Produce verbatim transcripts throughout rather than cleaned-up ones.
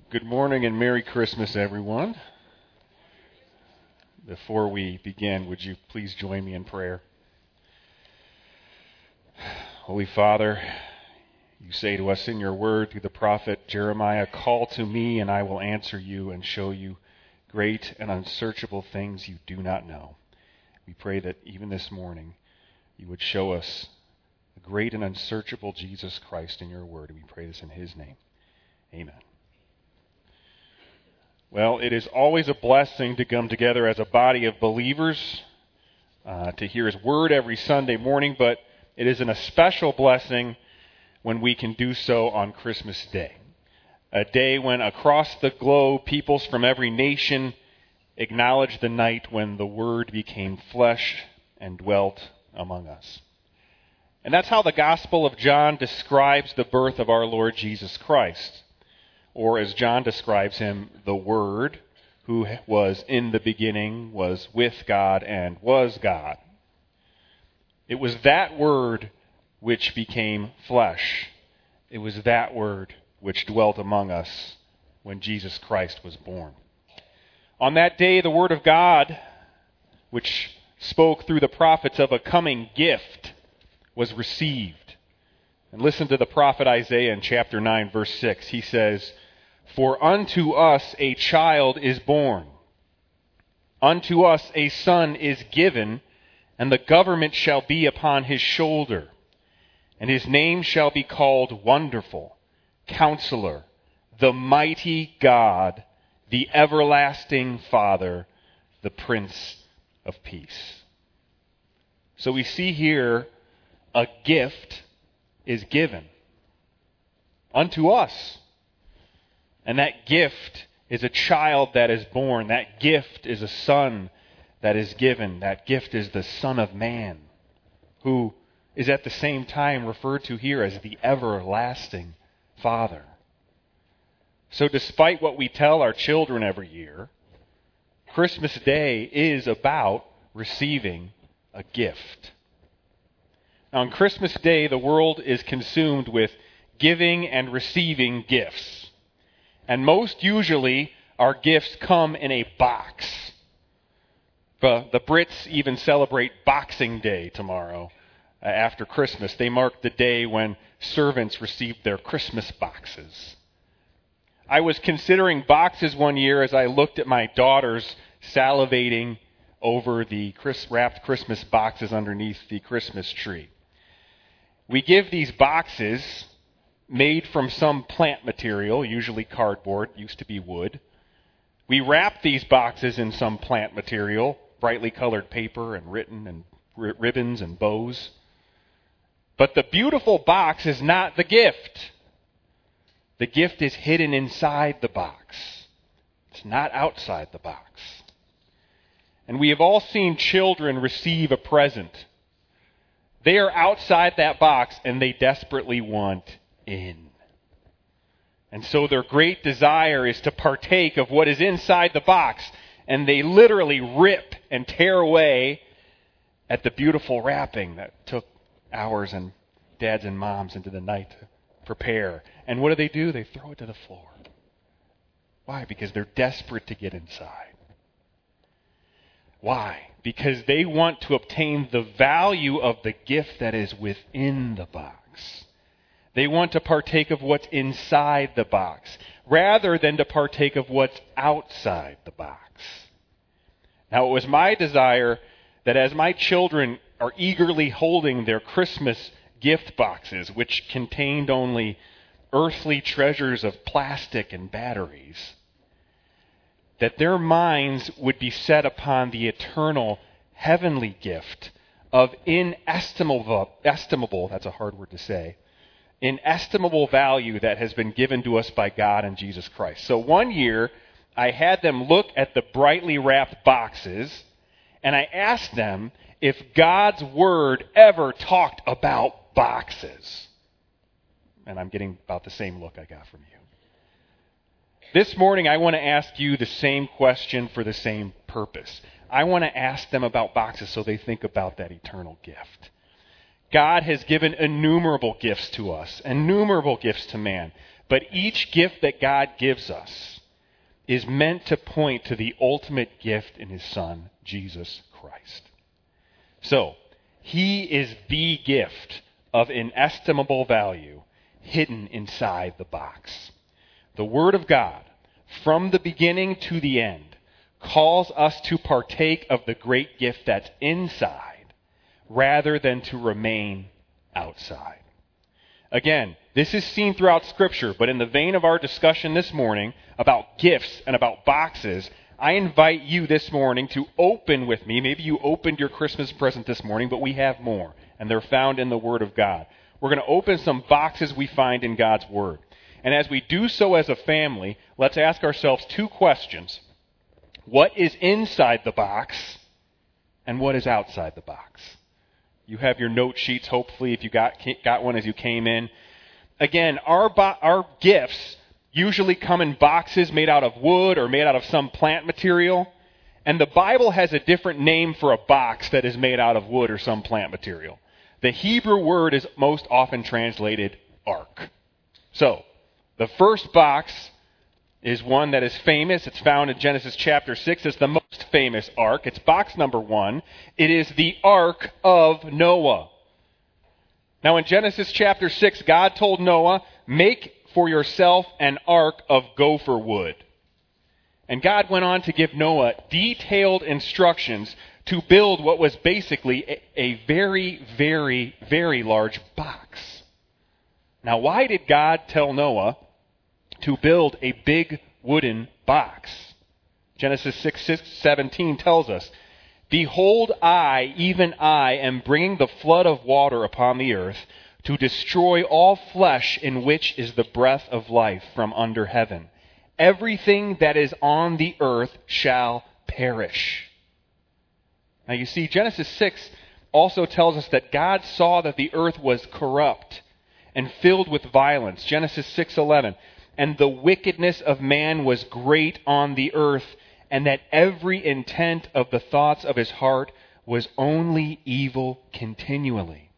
Good morning and Merry Christmas, everyone. Before we begin, would you please join me in prayer? Holy Father, you say to us in your word through the prophet Jeremiah, "Call to me and I will answer you and show you great and unsearchable things you do not know." We pray that even this morning you would show us the great and unsearchable Jesus Christ in your word. We pray this in his name. Amen. Well, it is always a blessing to come together as a body of believers uh, to hear his word every Sunday morning, but it is an especial blessing when we can do so on Christmas Day, a day when across the globe peoples from every nation acknowledge the night when the Word became flesh and dwelt among us. And that's how the Gospel of John describes the birth of our Lord Jesus Christ. Or as John describes him, the Word, who was in the beginning, was with God, and was God. It was that Word which became flesh. It was that Word which dwelt among us when Jesus Christ was born. On that day, the Word of God, which spoke through the prophets of a coming gift, was received. And listen to the prophet Isaiah in chapter nine, verse six. He says, "For unto us a child is born, unto us a son is given, and the government shall be upon his shoulder. And his name shall be called Wonderful, Counselor, the Mighty God, the Everlasting Father, the Prince of Peace." So we see here a gift is given unto us. And that gift is a child that is born. That gift is a son that is given. That gift is the Son of Man, who is at the same time referred to here as the Everlasting Father. So despite what we tell our children every year, Christmas Day is about receiving a gift. Now, on Christmas Day, the world is consumed with giving and receiving gifts. And most usually, our gifts come in a box. The, the Brits even celebrate Boxing Day tomorrow uh, after Christmas. They mark the day when servants received their Christmas boxes. I was considering boxes one year as I looked at my daughters salivating over the wrapped Christmas boxes underneath the Christmas tree. We give these boxes made from some plant material, usually cardboard, used to be wood. We wrap these boxes in some plant material, brightly colored paper and written and r- ribbons and bows. But the beautiful box is not the gift. The gift is hidden inside the box. It's not outside the box. And we have all seen children receive a present. They are outside that box and they desperately want in. And so their great desire is to partake of what is inside the box, and they literally rip and tear away at the beautiful wrapping that took hours and dads and moms into the night to prepare. And what do they do? They throw it to the floor. Why? Because they're desperate to get inside. Why? Because they want to obtain the value of the gift that is within the box. They want to partake of what's inside the box, rather than to partake of what's outside the box. Now, it was my desire that as my children are eagerly holding their Christmas gift boxes, which contained only earthly treasures of plastic and batteries, that their minds would be set upon the eternal heavenly gift of inestimable, estimable, that's a hard word to say, inestimable value that has been given to us by God and Jesus Christ. So one year, I had them look at the brightly wrapped boxes, and I asked them if God's Word ever talked about boxes. And I'm getting about the same look I got from you. This morning, I want to ask you the same question for the same purpose. I want to ask them about boxes so they think about that eternal gift. God has given innumerable gifts to us, innumerable gifts to man. But each gift that God gives us is meant to point to the ultimate gift in his Son, Jesus Christ. So, he is the gift of inestimable value hidden inside the box. The Word of God, from the beginning to the end, calls us to partake of the great gift that's inside rather than to remain outside. Again, this is seen throughout Scripture, but in the vein of our discussion this morning about gifts and about boxes, I invite you this morning to open with me. Maybe you opened your Christmas present this morning, but we have more, and they're found in the Word of God. We're going to open some boxes we find in God's Word. And as we do so as a family, let's ask ourselves two questions. What is inside the box, and what is outside the box? You have your note sheets, hopefully, if you got got one as you came in. Again, our bo- our gifts usually come in boxes made out of wood or made out of some plant material. And the Bible has a different name for a box that is made out of wood or some plant material. The Hebrew word is most often translated ark. So, the first box is one that is famous. It's found in Genesis chapter six. It's the most famous ark. It's box number one. It is the Ark of Noah. Now in Genesis chapter six, God told Noah, make for yourself an ark of gopher wood. And God went on to give Noah detailed instructions to build what was basically a, a very, very, very large box. Now why did God tell Noah to build a big wooden box? Genesis six seventeen tells us, behold, I, even I, am bringing the flood of water upon the earth to destroy all flesh in which is the breath of life from under heaven. Everything that is on the earth shall perish. Now you see, Genesis six also tells us that God saw that the earth was corrupt and filled with violence. Genesis six eleven. And the wickedness of man was great on the earth, and that every intent of the thoughts of his heart was only evil continually.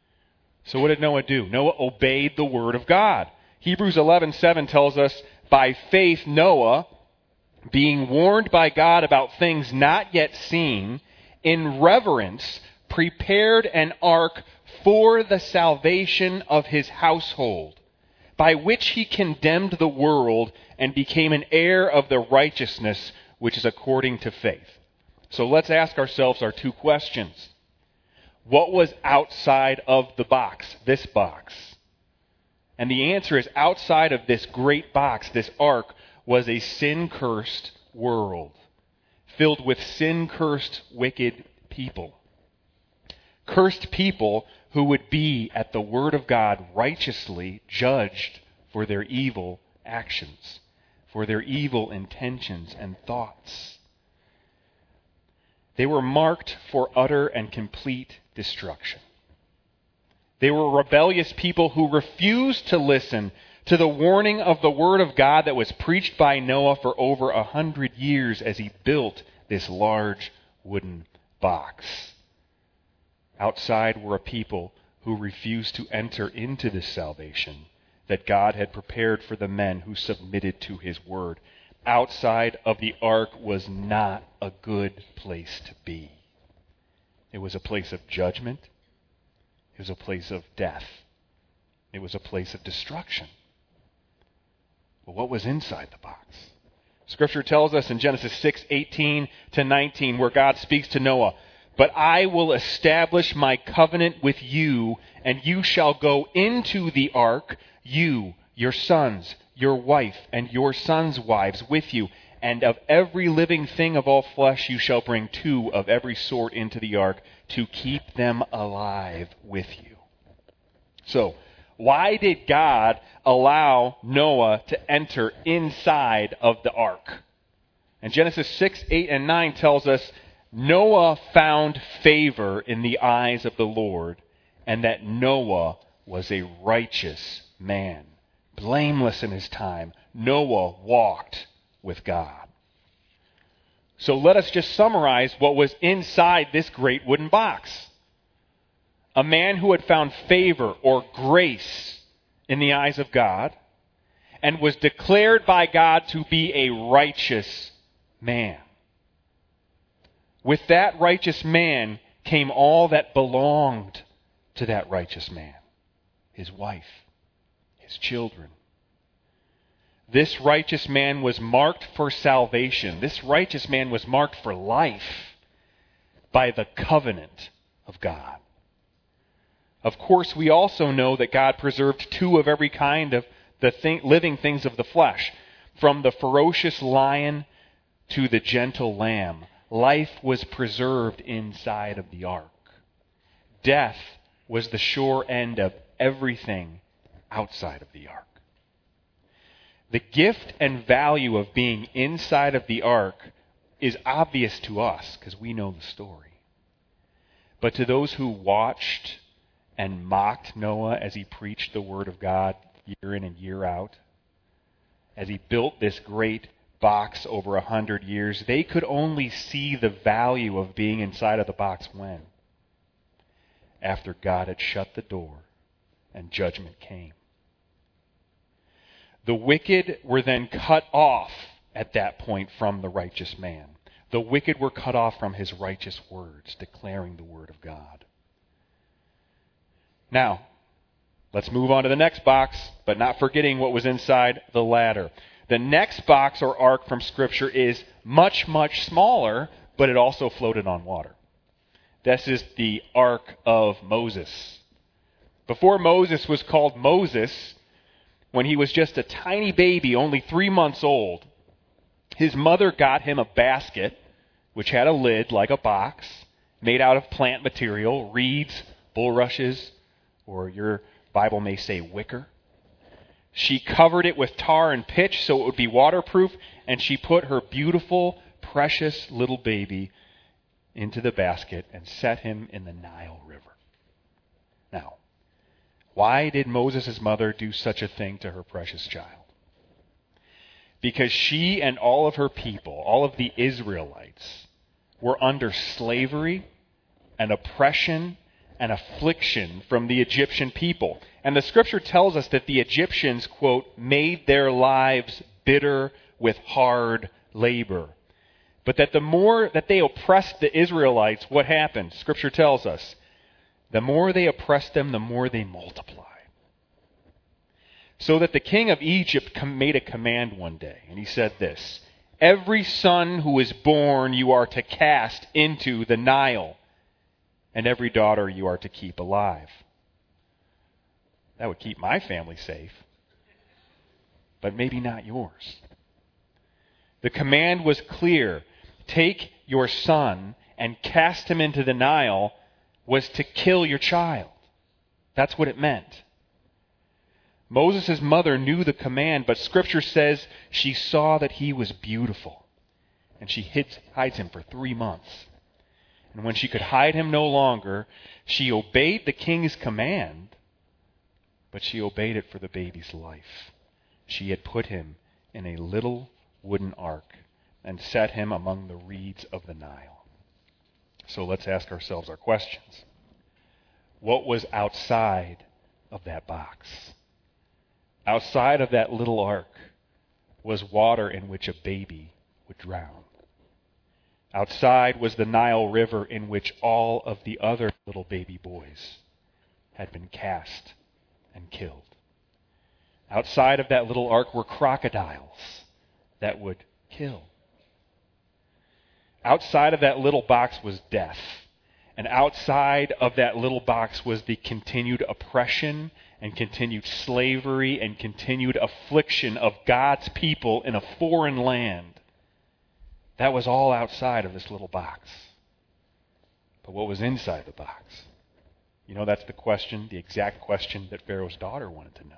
So what did Noah do? Noah obeyed the word of God. Hebrews eleven seven tells us, by faith Noah, being warned by God about things not yet seen, in reverence prepared an ark for the salvation of his household, by which he condemned the world and became an heir of the righteousness which is according to faith. So let's ask ourselves our two questions. What was outside of the box, this box? And the answer is, outside of this great box, this ark, was a sin-cursed world filled with sin-cursed, wicked people. Cursed people who would be, at the word of God, righteously judged for their evil actions, for their evil intentions and thoughts. They were marked for utter and complete destruction. They were rebellious people who refused to listen to the warning of the word of God that was preached by Noah for over a hundred years as he built this large wooden box. Outside were a people who refused to enter into this salvation that God had prepared for the men who submitted to his word. Outside of the ark was not a good place to be. It was a place of judgment. It was a place of death. It was a place of destruction. But what was inside the box? Scripture tells us in Genesis six eighteen to nineteen, where God speaks to Noah, but I will establish my covenant with you, and you shall go into the ark, you, your sons, your wife, and your sons' wives with you. And of every living thing of all flesh you shall bring two of every sort into the ark, to keep them alive with you. So, why did God allow Noah to enter inside of the ark? And Genesis six, eight, and nine tells us, Noah found favor in the eyes of the Lord, and that Noah was a righteous man, blameless in his time. Noah walked with God. So let us just summarize what was inside this great wooden box. A man who had found favor or grace in the eyes of God, and was declared by God to be a righteous man. With that righteous man came all that belonged to that righteous man. His wife, his children. This righteous man was marked for salvation. This righteous man was marked for life by the covenant of God. Of course, we also know that God preserved two of every kind of the thing, living things of the flesh. From the ferocious lion to the gentle lamb, life was preserved inside of the ark. Death was the sure end of everything outside of the ark. The gift and value of being inside of the ark is obvious to us because we know the story. But to those who watched and mocked Noah as he preached the word of God year in and year out, as he built this great box over a hundred years, they could only see the value of being inside of the box when? After God had shut the door and judgment came. The wicked were then cut off at that point from the righteous man. The wicked were cut off from his righteous words, declaring the word of God. Now, let's move on to the next box, but not forgetting what was inside the ladder. The next box or ark from Scripture is much, much smaller, but it also floated on water. This is the Ark of Moses. Before Moses was called Moses, when he was just a tiny baby, only three months old, his mother got him a basket, which had a lid like a box, made out of plant material, reeds, bulrushes, or your Bible may say wicker. She covered it with tar and pitch so it would be waterproof, and she put her beautiful, precious little baby into the basket and set him in the Nile River. Now, why did Moses' mother do such a thing to her precious child? Because she and all of her people, all of the Israelites, were under slavery and oppression and affliction from the Egyptian people. And the Scripture tells us that the Egyptians, quote, made their lives bitter with hard labor. But that the more that they oppressed the Israelites, what happened? Scripture tells us, the more they oppressed them, the more they multiplied. So that the king of Egypt made a command one day, and he said this, every son who is born you are to cast into the Nile, and every daughter you are to keep alive. That would keep my family safe, but maybe not yours. The command was clear. Take your son and cast him into the Nile was to kill your child. That's what it meant. Moses' mother knew the command, but Scripture says she saw that he was beautiful. And she hides, hides him for three months. And when she could hide him no longer, she obeyed the king's command, but she obeyed it for the baby's life. She had put him in a little wooden ark and set him among the reeds of the Nile. So let's ask ourselves our questions. What was outside of that box? Outside of that little ark was water in which a baby would drown. Outside was the Nile River in which all of the other little baby boys had been cast and killed. Outside of that little ark were crocodiles that would kill. Outside of that little box was death. And outside of that little box was the continued oppression and continued slavery and continued affliction of God's people in a foreign land. That was all outside of this little box. But what was inside the box? You know, that's the question, the exact question that Pharaoh's daughter wanted to know.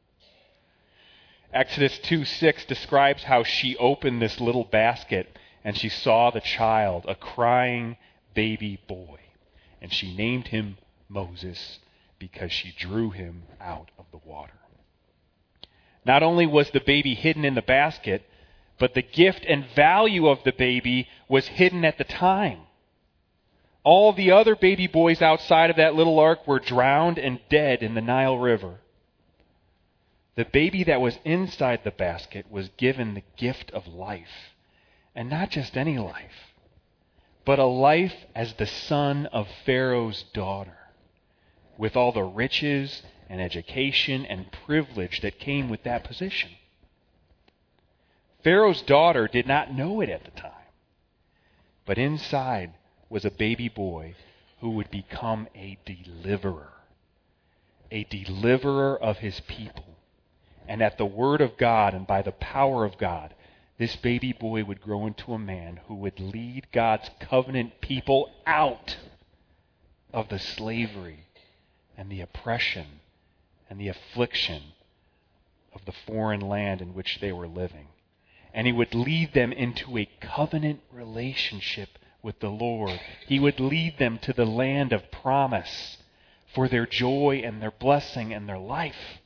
Exodus two six describes how she opened this little basket and she saw the child, a crying baby boy. And she named him Moses because she drew him out of the water. Not only was the baby hidden in the basket, but the gift and value of the baby was hidden at the time. All the other baby boys outside of that little ark were drowned and dead in the Nile River. The baby that was inside the basket was given the gift of life. And not just any life, but a life as the son of Pharaoh's daughter, with all the riches and education and privilege that came with that position. Pharaoh's daughter did not know it at the time, but inside was a baby boy who would become a deliverer, a deliverer of his people. And at the word of God and by the power of God, this baby boy would grow into a man who would lead God's covenant people out of the slavery and the oppression and the affliction of the foreign land in which they were living. And he would lead them into a covenant relationship with the Lord. He would lead them to the land of promise for their joy and their blessing and their life.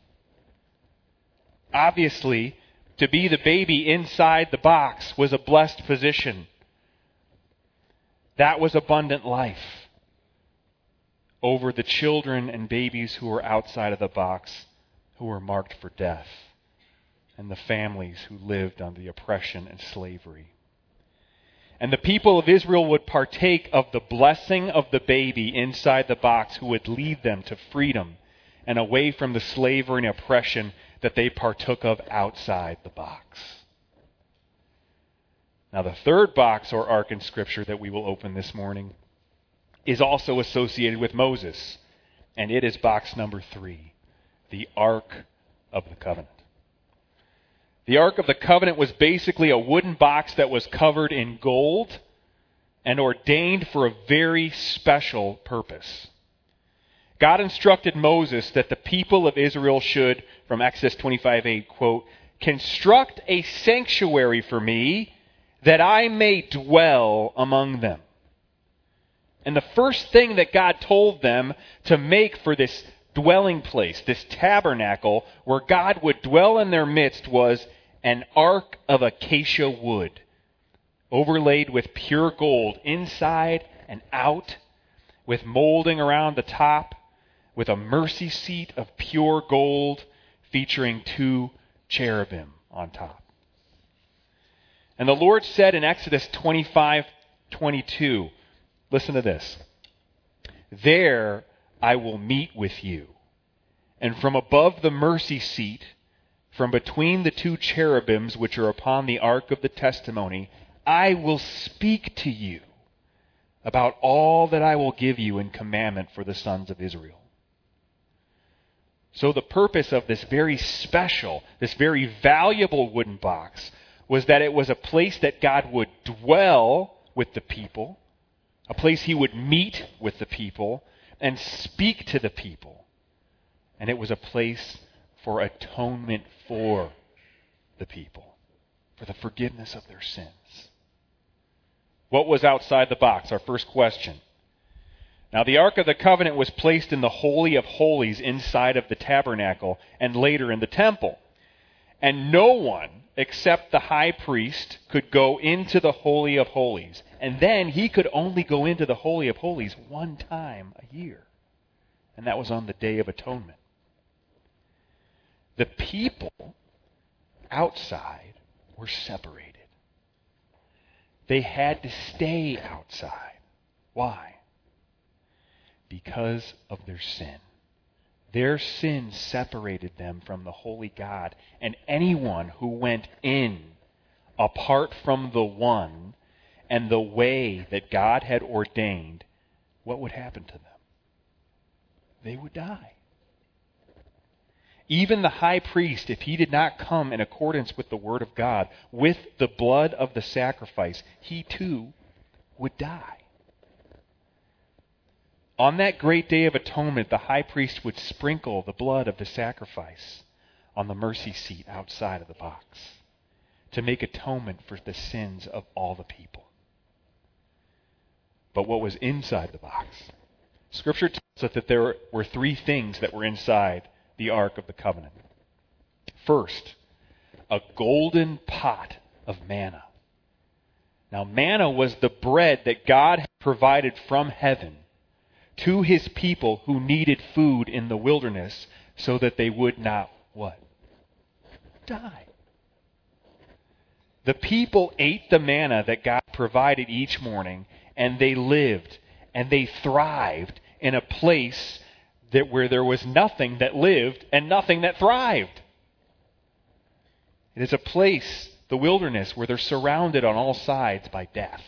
Obviously, to be the baby inside the box was a blessed position. That was abundant life over the children and babies who were outside of the box, who were marked for death, and the families who lived under the oppression and slavery. And the people of Israel would partake of the blessing of the baby inside the box who would lead them to freedom and away from the slavery and oppression that they partook of outside the box. Now, the third box or ark in Scripture that we will open this morning is also associated with Moses, and it is box number three, the Ark of the Covenant. The Ark of the Covenant was basically a wooden box that was covered in gold and ordained for a very special purpose. God instructed Moses that the people of Israel should, from Exodus twenty-five eight, quote, "Construct a sanctuary for me that I may dwell among them." And the first thing that God told them to make for this dwelling place, this tabernacle, where God would dwell in their midst, was an ark of acacia wood, overlaid with pure gold inside and out, with molding around the top, with a mercy seat of pure gold featuring two cherubim on top. And the Lord said in Exodus twenty-five twenty-two, listen to this, "There I will meet with you, and from above the mercy seat, from between the two cherubims which are upon the ark of the testimony, I will speak to you about all that I will give you in commandment for the sons of Israel." So the purpose of this very special, this very valuable wooden box was that it was a place that God would dwell with the people, a place he would meet with the people and speak to the people. And it was a place for atonement for the people, for the forgiveness of their sins. What was outside the box? Our first question. Now, the Ark of the Covenant was placed in the Holy of Holies inside of the tabernacle and later in the temple. And no one except the high priest could go into the Holy of Holies. And then he could only go into the Holy of Holies one time a year. And that was on the Day of Atonement. The people outside were separated. They had to stay outside. Why? Because of their sin. Their sin separated them from the holy God. And anyone who went in apart from the one and the way that God had ordained, what would happen to them? They would die. Even the high priest, if he did not come in accordance with the word of God, with the blood of the sacrifice, he too would die. On that great day of atonement, the high priest would sprinkle the blood of the sacrifice on the mercy seat outside of the box to make atonement for the sins of all the people. But what was inside the box? Scripture tells us that there were three things that were inside the Ark of the Covenant. First, a golden pot of manna. Now, manna was the bread that God had provided from heaven to his people who needed food in the wilderness so that they would not, what? die. The people ate the manna that God provided each morning, and they lived and they thrived in a place that where there was nothing that lived and nothing that thrived. It is a place, the wilderness, where they're surrounded on all sides by death.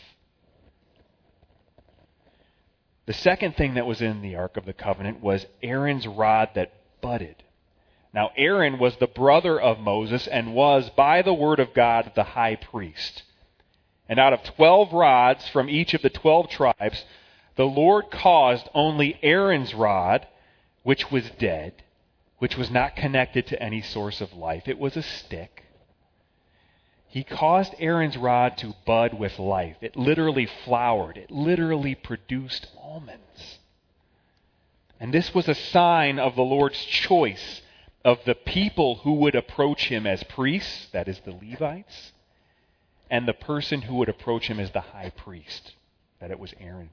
The second thing that was in the Ark of the Covenant was Aaron's rod that budded. Now, Aaron was the brother of Moses and was, by the word of God, the high priest. And out of twelve rods from each of the twelve tribes, the Lord caused only Aaron's rod, which was dead, which was not connected to any source of life. It was a stick. He caused Aaron's rod to bud with life. It literally flowered. It literally produced almonds. And this was a sign of the Lord's choice of the people who would approach him as priests, that is the Levites, and the person who would approach him as the high priest, that it was Aaron.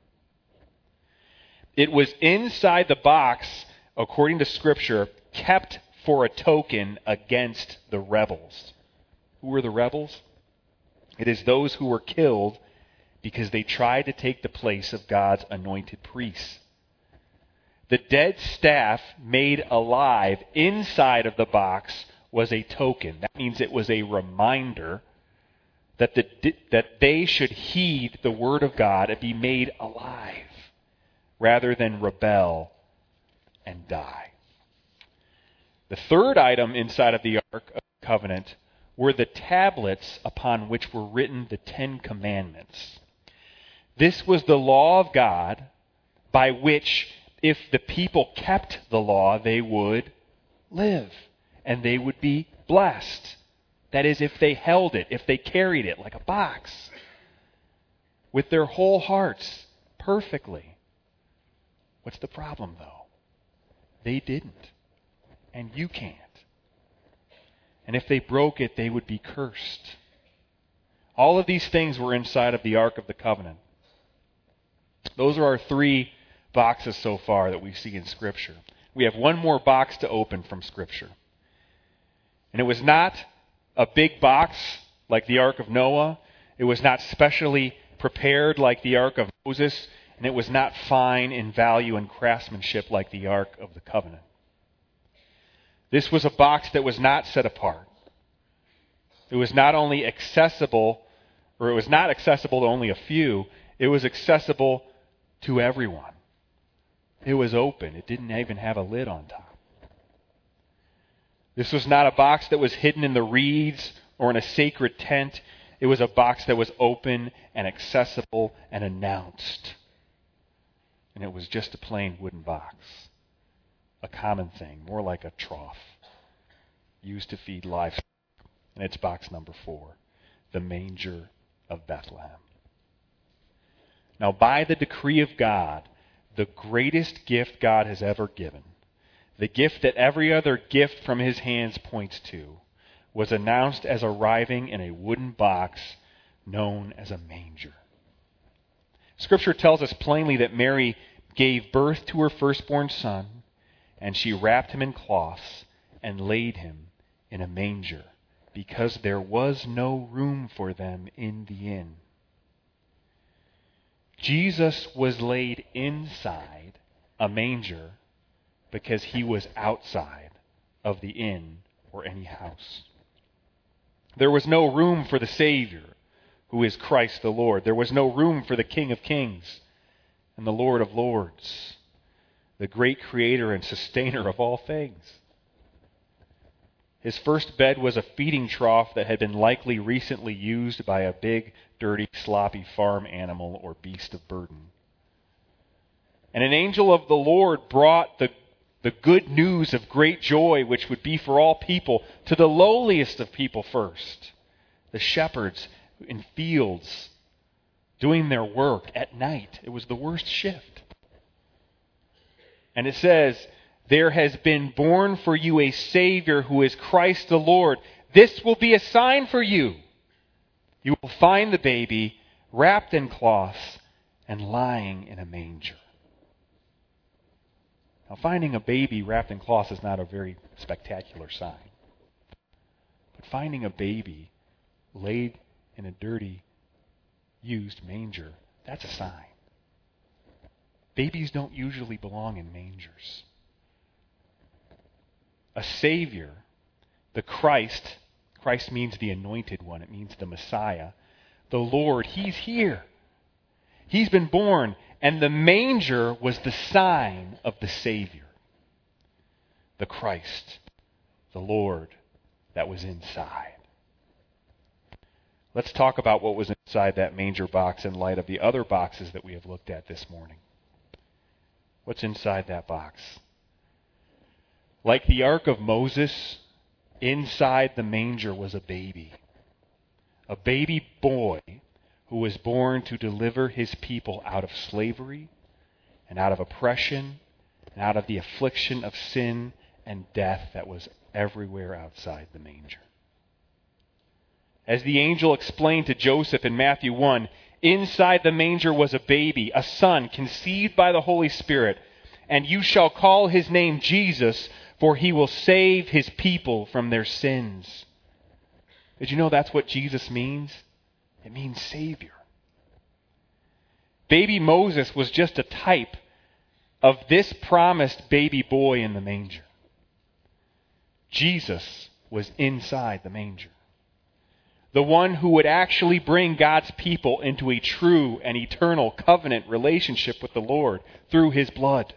It was inside the box, according to Scripture, kept for a token against the rebels. Who were the rebels? It is those who were killed because they tried to take the place of God's anointed priests. The dead staff made alive inside of the box was a token. That means it was a reminder that, the, that they should heed the word of God and be made alive rather than rebel and die. The third item inside of the Ark of the Covenant were the tablets upon which were written the Ten Commandments. This was the law of God by which, if the people kept the law, they would live and they would be blessed. That is, if they held it, if they carried it like a box with their whole hearts perfectly. What's the problem, though? They didn't. And you can't. And if they broke it, they would be cursed. All of these things were inside of the Ark of the Covenant. Those are our three boxes so far that we see in Scripture. We have one more box to open from Scripture. And it was not a big box like the Ark of Noah. It was not specially prepared like the Ark of Moses. And it was not fine in value and craftsmanship like the Ark of the Covenant. This was a box that was not set apart. It was not only accessible, or it was not accessible to only a few, it was accessible to everyone. It was open. It didn't even have a lid on top. This was not a box that was hidden in the reeds or in a sacred tent. It was a box that was open and accessible and announced. And it was just a plain wooden box. A common thing, more like a trough, used to feed livestock. And it's box number four, the manger of Bethlehem. Now, by the decree of God, the greatest gift God has ever given, the gift that every other gift from his hands points to, was announced as arriving in a wooden box known as a manger. Scripture tells us plainly that Mary gave birth to her firstborn son, and she wrapped him in cloths and laid him in a manger, because there was no room for them in the inn. Jesus was laid inside a manger because he was outside of the inn or any house. There was no room for the Savior, who is Christ the Lord. There was no room for the King of Kings and the Lord of Lords, the great creator and sustainer of all things. His first bed was a feeding trough that had been likely recently used by a big, dirty, sloppy farm animal or beast of burden. And an angel of the Lord brought the, the good news of great joy, which would be for all people, to the lowliest of people first, the shepherds in fields doing their work at night. It was the worst shift. And it says, there has been born for you a Savior who is Christ the Lord. This will be a sign for you. You will find the baby wrapped in cloths and lying in a manger. Now, finding a baby wrapped in cloths is not a very spectacular sign. But finding a baby laid in a dirty, used manger, that's a sign. Babies don't usually belong in mangers. A Savior, the Christ, Christ means the anointed one, it means the Messiah, the Lord, He's here. He's been born, and the manger was the sign of the Savior, the Christ, the Lord that was inside. Let's talk about what was inside that manger box in light of the other boxes that we have looked at this morning. What's inside that box? Like the Ark of Moses, inside the manger was a baby. A baby boy who was born to deliver his people out of slavery and out of oppression and out of the affliction of sin and death that was everywhere outside the manger. As the angel explained to Joseph in Matthew one, inside the manger was a baby, a son conceived by the Holy Spirit, and you shall call his name Jesus, for he will save his people from their sins. Did you know that's what Jesus means? It means Savior. Baby Moses was just a type of this promised baby boy in the manger. Jesus was inside the manger. The one who would actually bring God's people into a true and eternal covenant relationship with the Lord through His blood.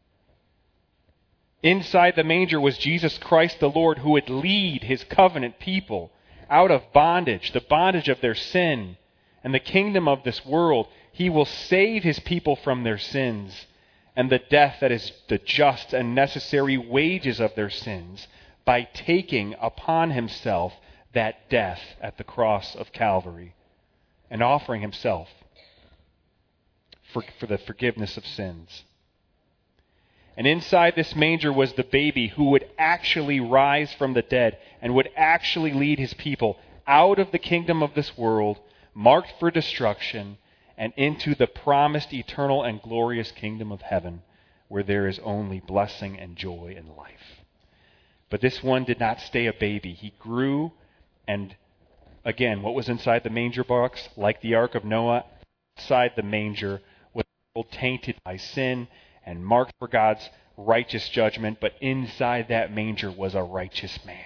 Inside the manger was Jesus Christ the Lord, who would lead His covenant people out of bondage, the bondage of their sin, and the kingdom of this world. He will save His people from their sins and the death that is the just and necessary wages of their sins by taking upon Himself that death at the cross of Calvary and offering Himself for, for the forgiveness of sins. And inside this manger was the baby who would actually rise from the dead and would actually lead His people out of the kingdom of this world, marked for destruction, and into the promised eternal and glorious kingdom of heaven, where there is only blessing and joy and life. But this one did not stay a baby. He grew, and again, what was inside the manger box? Like the Ark of Noah, inside the manger was tainted by sin and marked for God's righteous judgment, but inside that manger was a righteous man.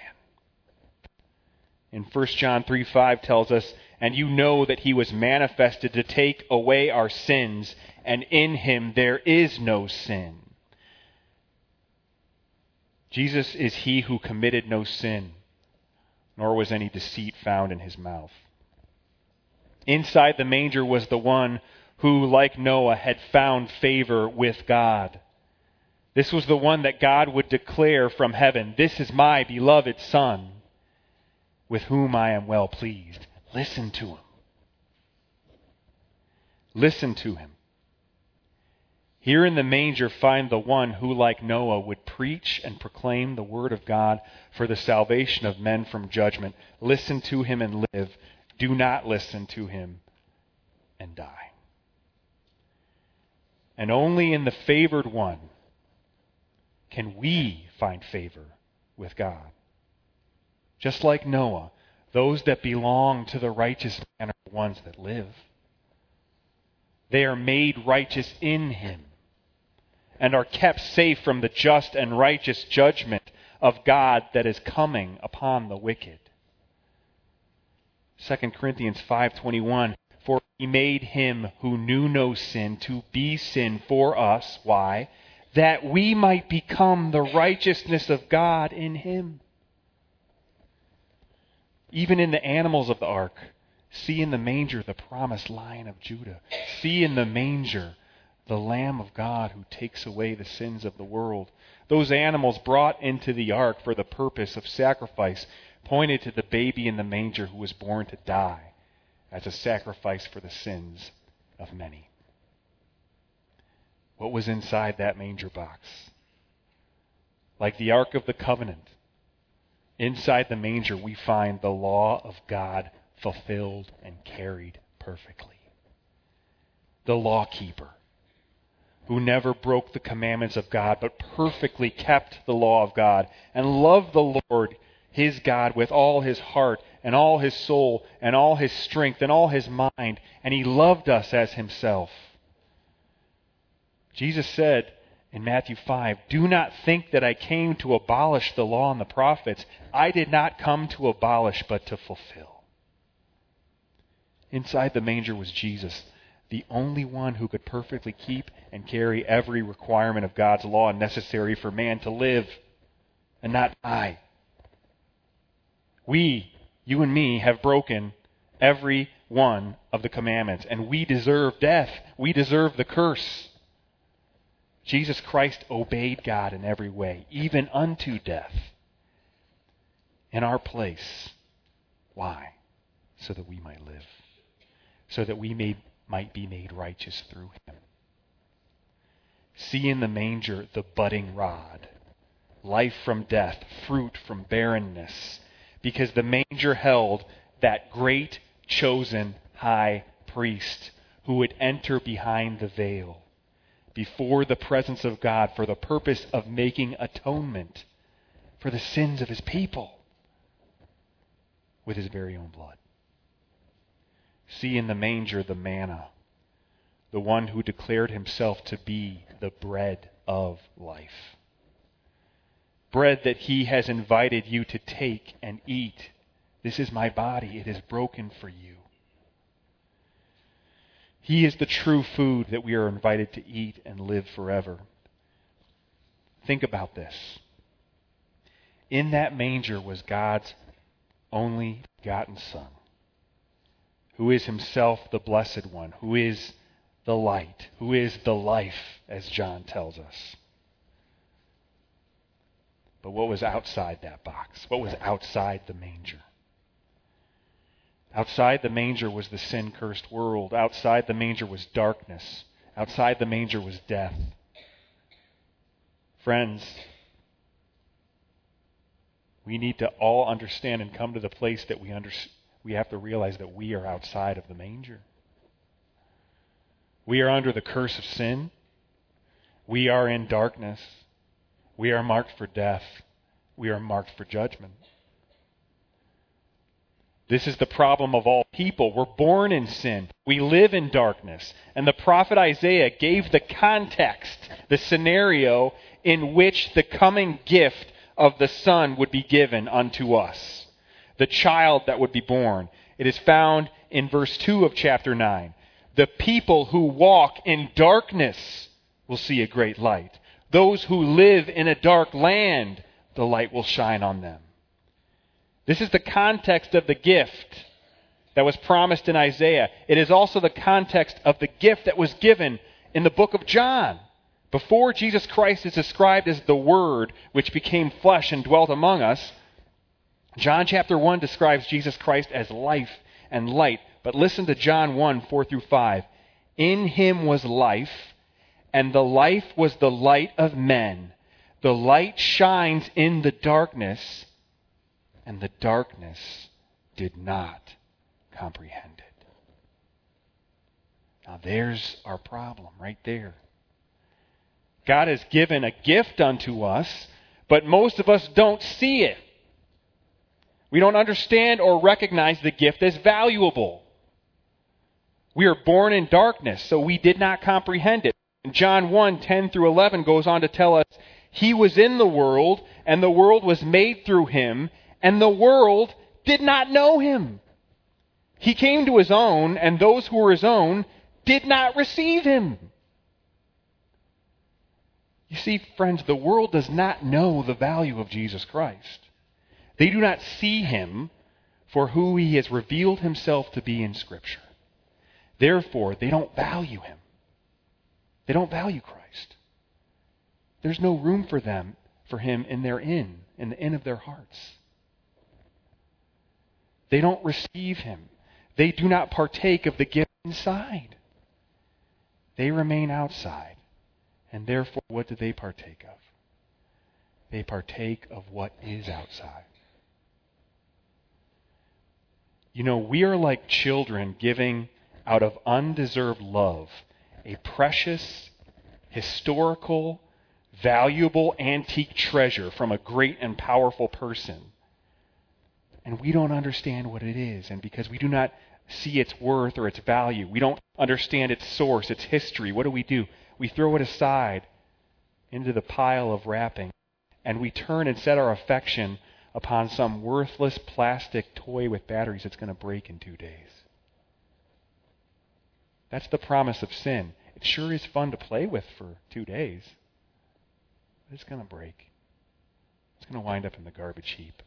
In First John three five tells us, and you know that He was manifested to take away our sins, and in Him there is no sin. Jesus is He who committed no sin, nor was any deceit found in His mouth. Inside the manger was the one who, like Noah, had found favor with God. This was the one that God would declare from heaven, "This is my beloved Son, with whom I am well pleased." Listen to Him. Listen to Him. Here in the manger find the one who, like Noah, would preach and proclaim the word of God for the salvation of men from judgment. Listen to Him and live. Do not listen to Him and die. And only in the favored one can we find favor with God. Just like Noah, those that belong to the righteous man are the ones that live. They are made righteous in Him and are kept safe from the just and righteous judgment of God that is coming upon the wicked. Second Corinthians five twenty-one, for He made Him who knew no sin to be sin for us. Why? That we might become the righteousness of God in Him. Even in the animals of the ark, see in the manger the promised Lion of Judah. See in the manger the Lamb of God who takes away the sins of the world. Those animals brought into the ark for the purpose of sacrifice pointed to the baby in the manger who was born to die as a sacrifice for the sins of many. What was inside that manger box? Like the Ark of the Covenant, inside the manger we find the law of God fulfilled and carried perfectly. The lawkeeper, who never broke the commandments of God, but perfectly kept the law of God and loved the Lord his God with all his heart and all his soul and all his strength and all his mind, and he loved us as himself. Jesus said in Matthew five, "Do not think that I came to abolish the law and the prophets. I did not come to abolish, but to fulfill." Inside the manger was Jesus, the only one who could perfectly keep and carry every requirement of God's law necessary for man to live and not die. We, you and me, have broken every one of the commandments, and we deserve death. We deserve the curse. Jesus Christ obeyed God in every way, even unto death, in our place. Why? So that we might live. So that we may, might be made righteous through him. See in the manger the budding rod, life from death, fruit from barrenness, because the manger held that great chosen high priest who would enter behind the veil before the presence of God for the purpose of making atonement for the sins of his people with his very own blood. See in the manger the manna, the one who declared himself to be the bread of life. Bread that he has invited you to take and eat. This is my body. It is broken for you. He is the true food that we are invited to eat and live forever. Think about this. In that manger was God's only begotten Son, who is himself the Blessed One, who is the light, who is the life, as John tells us. But what was outside that box? What was outside the manger? Outside the manger was the sin-cursed world. Outside the manger was darkness. Outside the manger was death. Friends, we need to all understand and come to the place that we under, we have to realize that we are outside of the manger. We are under the curse of sin. We are in darkness. We are marked for death. We are marked for judgment. This is the problem of all people. We're born in sin. We live in darkness. And the prophet Isaiah gave the context, the scenario in which the coming gift of the Son would be given unto us. The child that would be born. It is found in verse two of chapter nine. The people who walk in darkness will see a great light. Those who live in a dark land, the light will shine on them. This is the context of the gift that was promised in Isaiah. It is also the context of the gift that was given in the book of John. Before Jesus Christ is described as the Word, which became flesh and dwelt among us, John chapter one describes Jesus Christ as life and light. But listen to John one, four through five. In him was life, and the life was the light of men. The light shines in the darkness, and the darkness did not comprehend it. Now there's our problem right there. God has given a gift unto us, but most of us don't see it. We don't understand or recognize the gift as valuable. We are born in darkness, so we did not comprehend it. And John one, ten through eleven goes on to tell us, He was in the world, and the world was made through him, and the world did not know him. He came to his own, and those who were his own did not receive him. You see, friends, the world does not know the value of Jesus Christ. They do not see him for who he has revealed himself to be in Scripture. Therefore, they don't value him. They don't value Christ. There's no room for them, for him in their inn, in the inn of their hearts. They don't receive him. They do not partake of the gift inside. They remain outside. And therefore, what do they partake of? They partake of what is outside. You know, we are like children giving out of undeserved love a precious, historical, valuable antique treasure from a great and powerful person and we don't understand what it is. And because we do not see its worth or its value, we don't understand its source, its history, what do we do? We throw it aside into the pile of wrapping, and we turn and set our affection upon some worthless plastic toy with batteries that's going to break in two days. That's the promise of sin. It sure is fun to play with for two days. But it's going to break. It's going to wind up in the garbage heap.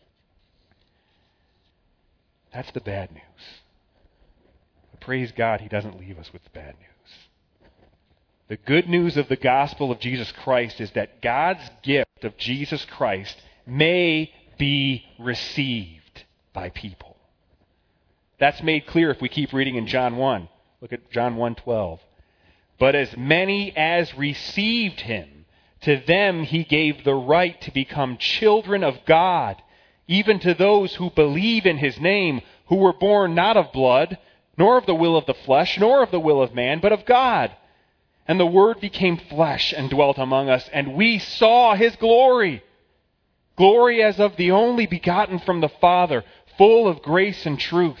That's the bad news. But praise God, He doesn't leave us with the bad news. The good news of the gospel of Jesus Christ is that God's gift of Jesus Christ may be received by people. That's made clear if we keep reading in John one. Look at John one twelve. But as many as received Him, to them He gave the right to become children of God, even to those who believe in His name, who were born not of blood, nor of the will of the flesh, nor of the will of man, but of God. And the Word became flesh and dwelt among us, and we saw His glory. Glory as of the only begotten from the Father, full of grace and truth.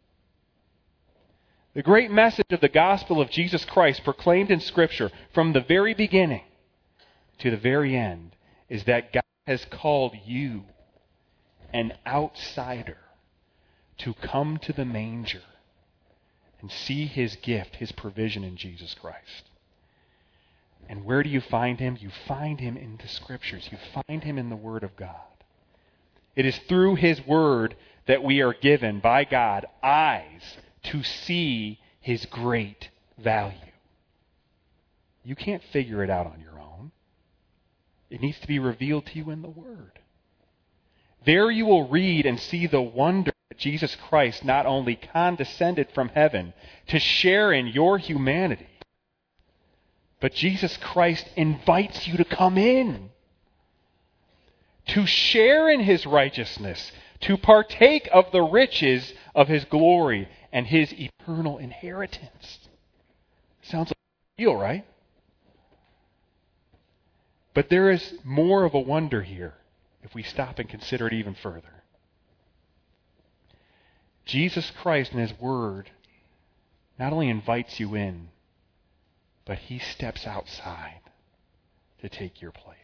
The great message of the gospel of Jesus Christ proclaimed in Scripture from the very beginning to the very end is that God has called you, an outsider, to come to the manger and see His gift, His provision in Jesus Christ. And where do you find Him? You find Him in the Scriptures. You find Him in the Word of God. It is through His Word that we are given by God eyes to see His great value. You can't figure it out on your own. It needs to be revealed to you in the Word. There you will read and see the wonder that Jesus Christ not only condescended from heaven to share in your humanity, but Jesus Christ invites you to come in, to share in His righteousness, to partake of the riches of His glory and His eternal inheritance. Sounds like a deal, right? But there is more of a wonder here if we stop and consider it even further. Jesus Christ in His Word not only invites you in, but He steps outside to take your place.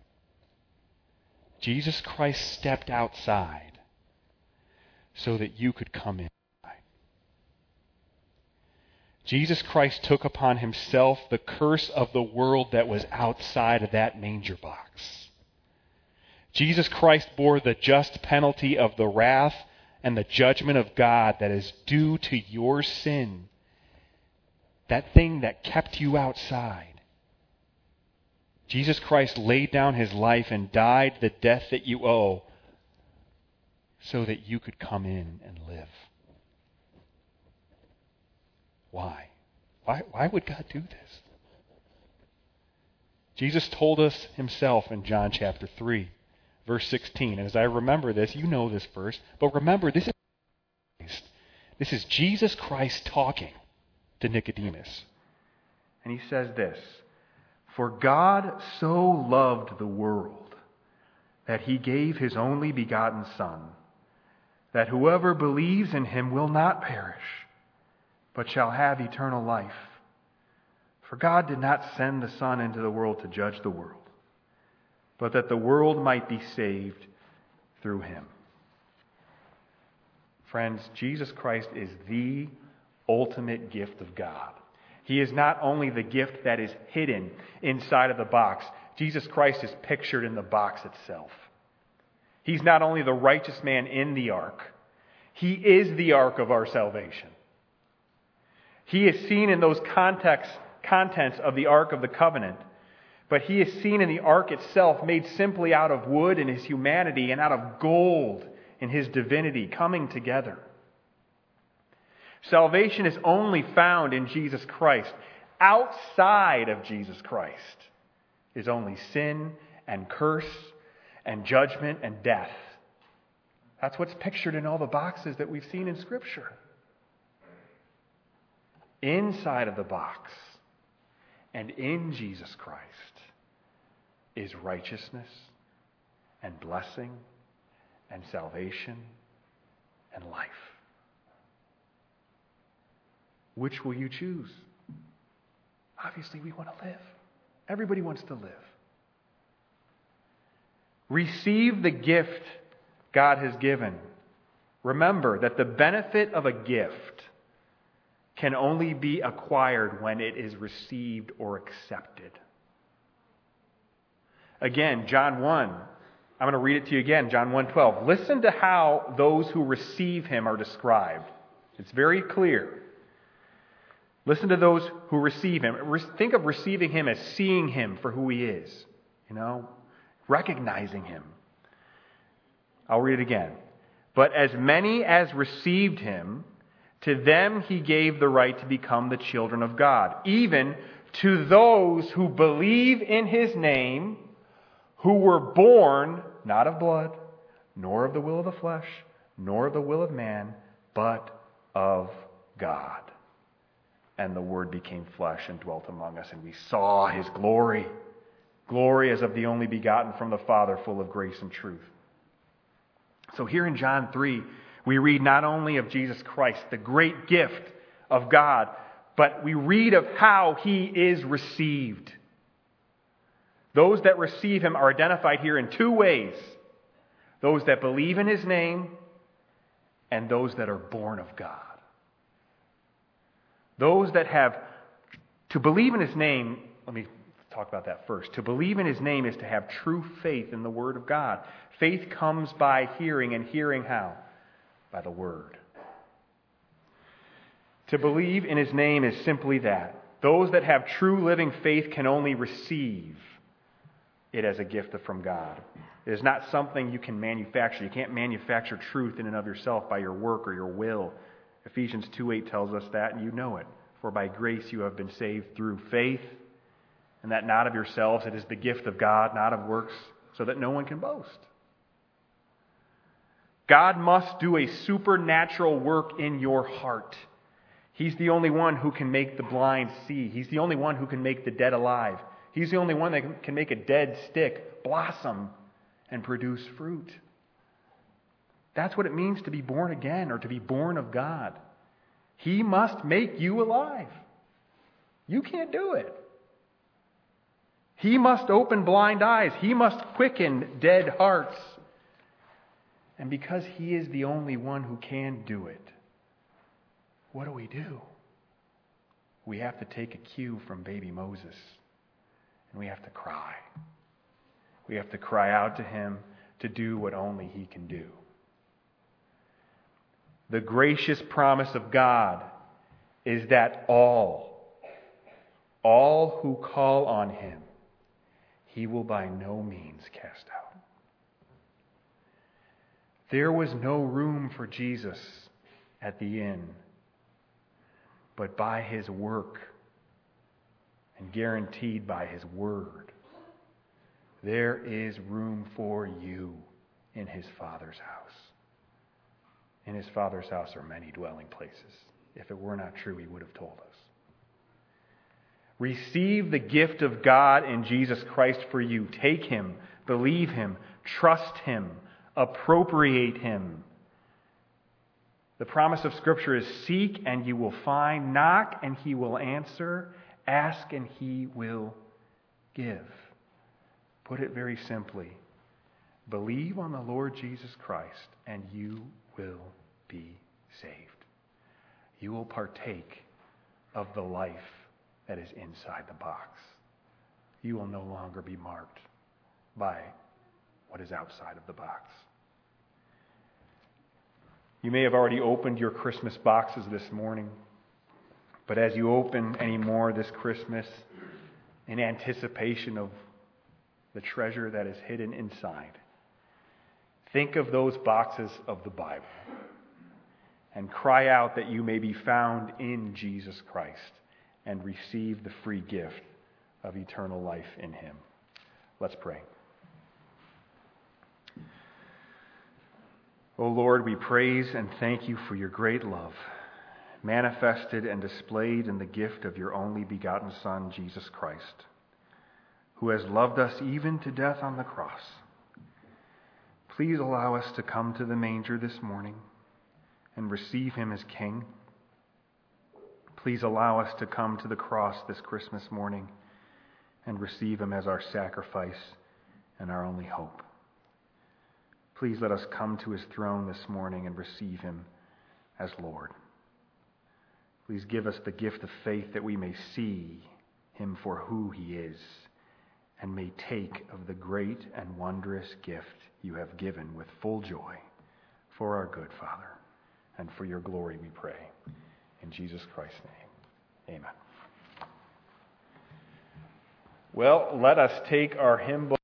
Jesus Christ stepped outside so that you could come in. Jesus Christ took upon Himself the curse of the world that was outside of that manger box. Jesus Christ bore the just penalty of the wrath and the judgment of God that is due to your sin. That thing that kept you outside. Jesus Christ laid down His life and died the death that you owe so that you could come in and live. Why? Why, why would God do this? Jesus told us Himself in John chapter three, verse sixteen. And as I remember this, you know this verse, but remember, this is Christ. This is Jesus Christ talking to Nicodemus. And He says this, "For God so loved the world that He gave His only begotten Son, that whoever believes in Him will not perish, but shall have eternal life. For God did not send the Son into the world to judge the world, but that the world might be saved through Him." Friends, Jesus Christ is the ultimate gift of God. He is not only the gift that is hidden inside of the box. Jesus Christ is pictured in the box itself. He's not only the righteous man in the ark. He is the ark of our salvation. He is seen in those context, contents of the Ark of the Covenant. But He is seen in the ark itself, made simply out of wood in His humanity and out of gold in His divinity, coming together. Salvation is only found in Jesus Christ. Outside of Jesus Christ is only sin and curse and judgment and death. That's what's pictured in all the boxes that we've seen in Scripture. Inside of the box and in Jesus Christ is righteousness and blessing and salvation and life. Which will you choose? Obviously, we want to live. Everybody wants to live. Receive the gift God has given. Remember that the benefit of a gift can only be acquired when it is received or accepted. Again, John one. I'm going to read it to you again. John one twelve. Listen to how those who receive him are described. It's very clear. Listen to those who receive him. Think of receiving him as seeing him for who he is. You know, recognizing him. I'll read it again. But as many as received him, to them he gave the right to become the children of God, even to those who believe in his name, who were born not of blood, nor of the will of the flesh, nor of the will of man, but of God. And the Word became flesh and dwelt among us, and we saw his glory. Glory as of the only begotten from the Father, full of grace and truth. So here in John three, we read not only of Jesus Christ, the great gift of God, but we read of how he is received. Those that receive him are identified here in two ways. Those that believe in his name and those that are born of God. Those that have, to believe in his name, let me talk about that first. To believe in his name is to have true faith in the Word of God. Faith comes by hearing, and hearing how? By the Word. To believe in his name is simply that. Those that have true living faith can only receive it as a gift from God. It is not something you can manufacture. You can't manufacture truth in and of yourself by your work or your will. Ephesians two eight tells us that, and you know it. For by grace you have been saved through faith, and that not of yourselves. It is the gift of God, not of works, so that no one can boast. God must do a supernatural work in your heart. He's the only one who can make the blind see. He's the only one who can make the dead alive. He's the only one that can make a dead stick blossom and produce fruit. That's what it means to be born again, or to be born of God. He must make you alive. You can't do it. He must open blind eyes. He must quicken dead hearts. And because he is the only one who can do it, what do we do? We have to take a cue from baby Moses, and we have to cry. We have to cry out to him to do what only he can do. The gracious promise of God is that all, all who call on him, he will by no means cast out. There was no room for Jesus at the inn, but by his work and guaranteed by his word, there is room for you in his Father's house. In his Father's house are many dwelling places. If it were not true, he would have told us. Receive the gift of God in Jesus Christ for you. Take him, believe him, trust him, appropriate him. The promise of Scripture is seek and you will find, knock and he will answer, ask and he will give. Put it very simply, believe on the Lord Jesus Christ and you will be saved. You will partake of the life that is inside the box. You will no longer be marked by what is outside of the box. You may have already opened your Christmas boxes this morning, but as you open any more this Christmas, in anticipation of the treasure that is hidden inside, think of those boxes of the Bible and cry out that you may be found in Jesus Christ and receive the free gift of eternal life in him. Let's pray. O Lord, we praise and thank you for your great love, manifested and displayed in the gift of your only begotten Son, Jesus Christ, who has loved us even to death on the cross. Please allow us to come to the manger this morning and receive him as King. Please allow us to come to the cross this Christmas morning and receive him as our sacrifice and our only hope. Please let us come to his throne this morning and receive him as Lord. Please give us the gift of faith that we may see him for who he is and may take of the great and wondrous gift you have given with full joy for our good, Father, and for your glory we pray. In Jesus Christ's name, amen. Well, let us take our hymn book.